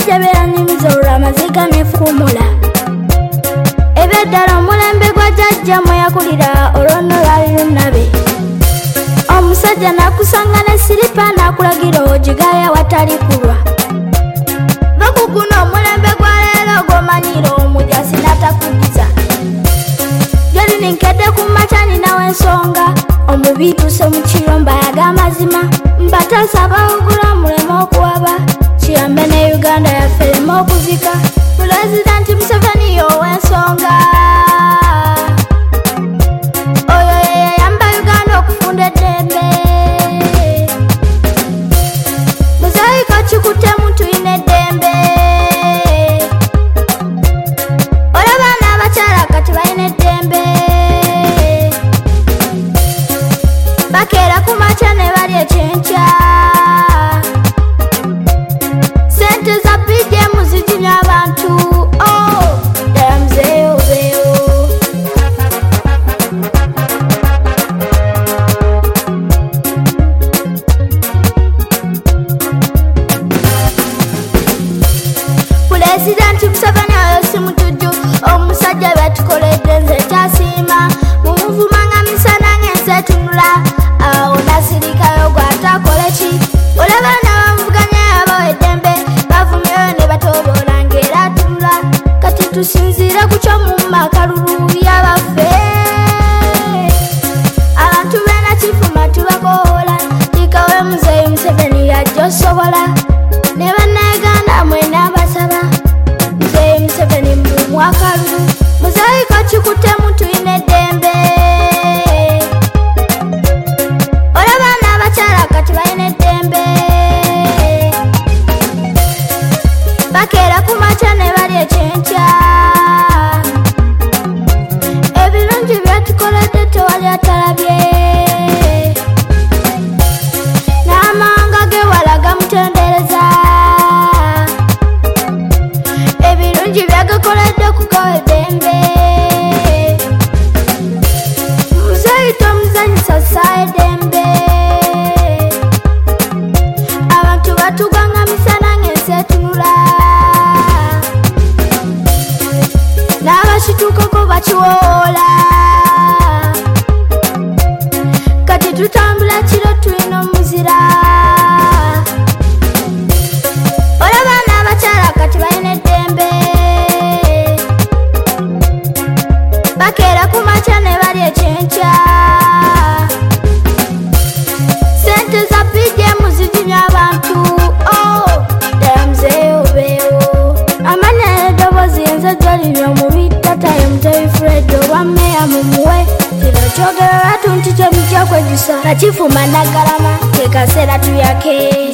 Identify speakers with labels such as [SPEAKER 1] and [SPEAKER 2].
[SPEAKER 1] ntebe yanyumiza olw'amaziga n'efumula. Ebeddala omulembe gwa jjajja mwe yakulira olwono lwali lunnabe. Omusajja n'akusanga ne siripa n'akulagira ogigaaya watali kulwa. Bakuguno omulembe gwa leero gw'omanyira omujasi n'atakugiza. Gyali ninkedde ku makya ninawo ensonga. Omubi tuuse mu kiro mbayaga amazima. Mbataasa abawugula muleme okuwaba. Kiyambe ne Uganda yaffe ereme okuzika. Pulezidenti Museveni y'ow'ensonga. Oyo ye yayamba Uganda okufunda eddembe. Muzaayiko kikuttemu tuyina eddembe. Olaba n'abakyala kati balina eddembe. Bakeera ku makya ne balya ekyenkya. Sente za BDM zijinya abantu. Ddala muzeeyo obeeyo. Pulezidenti Museveni oyo si mutujju. Omusajja byatukoledde nze kyasiima. Mumuvuma nga misana ng'ensi etunula. Awo nasirikayo gw'atakola ki? Olaba n'abamuvuganya yabawa eddembe. Bavumyeyo ne batoboola ng'era atunula. Kati tusinziire ku ky'omumma akalulu byabaffe. Abantu beena kifuma tubakoola. Tikawe muzeeyi Museveni yajja osobola. Ne bannayuganda mwena basaba. Muzeeyi Museveni mumuwa akalulu. Muzaayiko kikuttemu tuyina eddembe. Olaba n'abakyala kati balina eddembe. Bakeera ku makya ne balya ekyenkya. Ebirungi byatukoledde tewali atalabye. N'amawanga g'ewala gamutendereza. Ebirungi byagakoledde kugawa eddembe. Muzeeyi tomuzanyisa ssaawa eddembe. Abantu batuganga misana ng'ensi etunula. N'abakituukako bakiwoola. Kati tutambula kiro tulina omuzira. Olaba n'abakyala kati balina eddembe. Bakeera ku makya ne balya ekyenkya. Sente za BDM zijinya abantu. Ddala muzeeyo obeeyo. Amanya n'eddoboozi yenze gy'olibya omubi tataye Mutebi Fred olwa mmeeya mumuwe. Kino kyogero lwatu nti kyemujja kwejusa. Kakifuma Naggalama ke kaseera tuyake.